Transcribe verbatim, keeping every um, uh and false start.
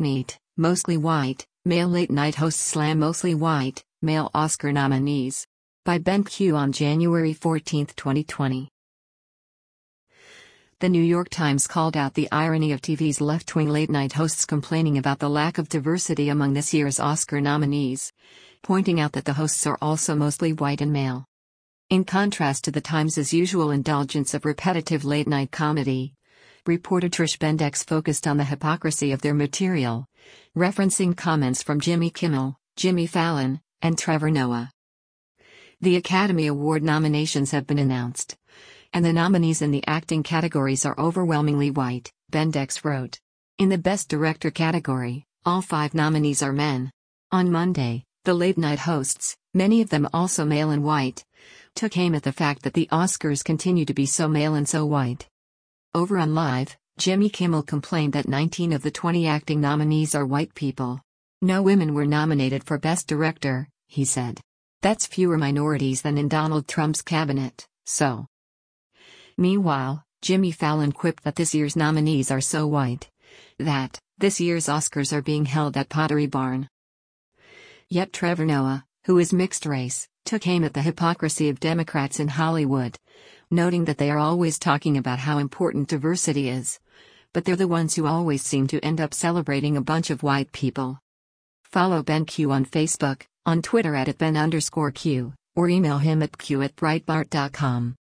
Neat, mostly white, male late-night hosts slam mostly white, male Oscar nominees. By Ben Q on January fourteenth, twenty twenty. The New York Times called out the irony of T V's left-wing late-night hosts complaining about the lack of diversity among this year's Oscar nominees, pointing out that the hosts are also mostly white and male. In contrast to the Times' usual indulgence of repetitive late-night comedy, reporter Trish Bendix focused on the hypocrisy of their material, referencing comments from Jimmy Kimmel, Jimmy Fallon, and Trevor Noah. The Academy Award nominations have been announced, and the nominees in the acting categories are overwhelmingly white, Bendix wrote. In the Best Director category, all five nominees are men. On Monday, the late-night hosts, many of them also male and white, took aim at the fact that the Oscars continue to be so male and so white. Over on Live, Jimmy Kimmel complained that nineteen of the twenty acting nominees are white people. No women were nominated for Best Director, he said. That's fewer minorities than in Donald Trump's cabinet, so. Meanwhile, Jimmy Fallon quipped that this year's nominees are so white that this year's Oscars are being held at Pottery Barn. Yet Trevor Noah, who is mixed race, took aim at the hypocrisy of Democrats in Hollywood, noting that they are always talking about how important diversity is, but they're the ones who always seem to end up celebrating a bunch of white people. Follow Ben Q on Facebook, on Twitter at, at Ben underscore Q, or email him at q at breitbart dot com.